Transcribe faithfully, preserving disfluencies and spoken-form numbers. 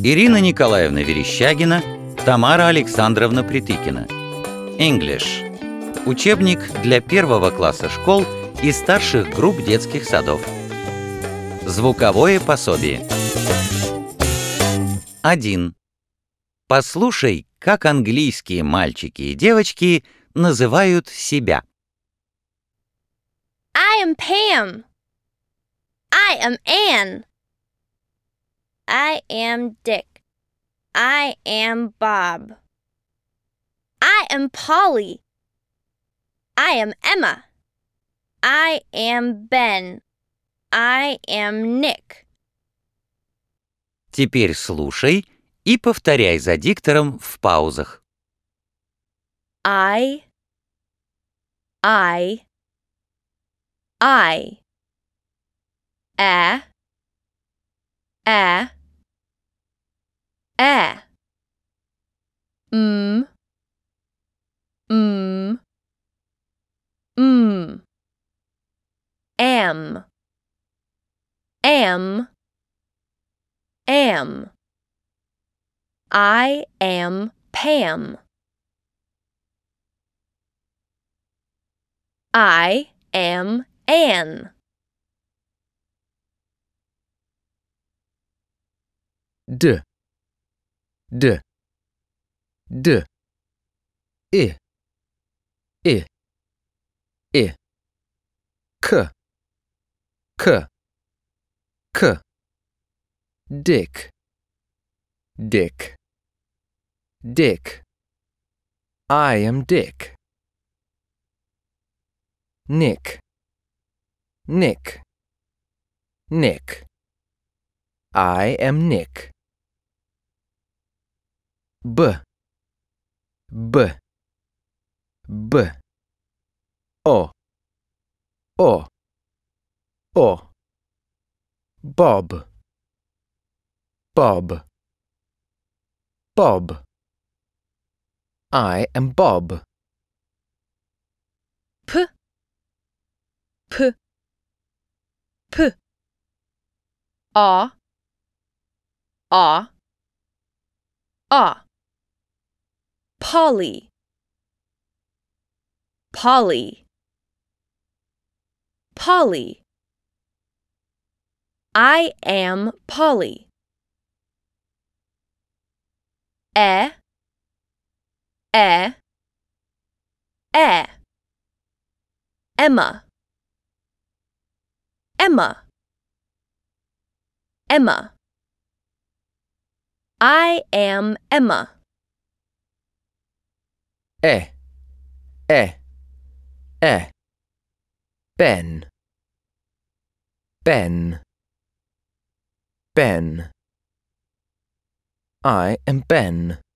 Ирина Николаевна Верещагина, Тамара Александровна Притыкина. English. Учебник для первого класса школ и старших групп детских садов. Звуковое пособие. один. Послушай, как английские мальчики и девочки называют себя. I am Pam. I am Anne. I am Dick. I am Bob. I am Polly. I am Emma. I am Ben. I am Nick. Теперь слушай и повторяй за диктором в паузах. I, I, I, a, a, a, mm, mm, mm, am, am, am. I am Pam. I am Anne. D, D, D, I, I, I, K, K, K, Dick, Dick, Dick. I am Dick. Nick, Nick, Nick. I am Nick. B, B, B. O, O, O. Bob, Bob, Bob. I am Bob. P, P, P. A, A, A. Polly, Polly, Polly. I am Polly. E, E, E. Emma, Emma, Emma. I am Emma. E, E, E. Ben, Ben, Ben. I am Ben.